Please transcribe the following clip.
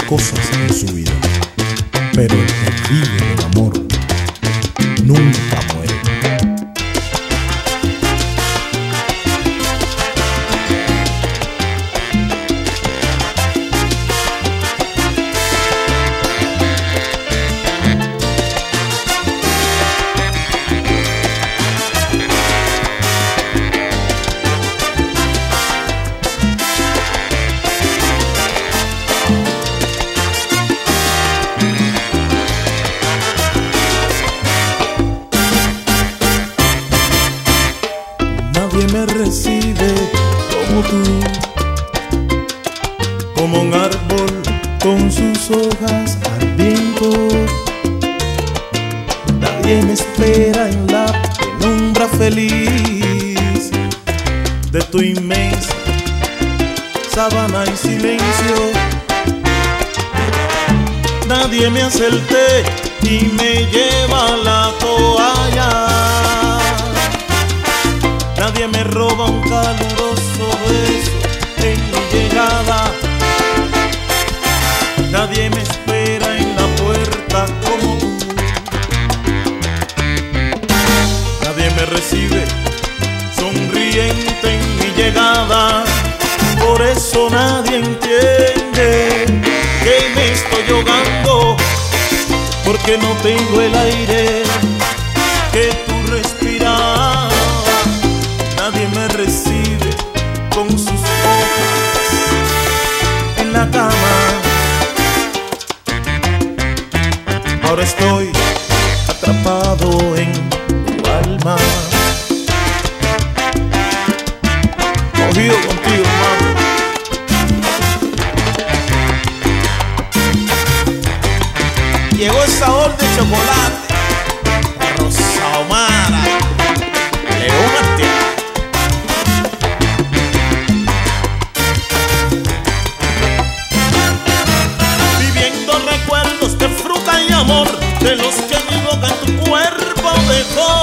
cosas en su vida, pero el que vive el amor nunca muere. Nadie me recibe como tú, como un árbol con sus hojas al viento. Nadie me espera en la penumbra feliz de tu inmensa sabana y silencio. Nadie me hace el té y me lleva la toalla. Nadie me roba un caluroso beso en mi llegada. Nadie me espera en la puerta como tú. Nadie me recibe sonriente en mi llegada. Por eso nadie entiende que me estoy ahogando, porque no tengo el aire que tú respiras. Nadie me recibe con sus ojos en la cama. Ahora estoy atrapado en tu alma. Cogido contigo, hermano. Llegó el sabor de chocolate, Rosa Omara, León Arteaga. Recuerdos de fruta y amor, de los que mi boca en tu cuerpo dejó.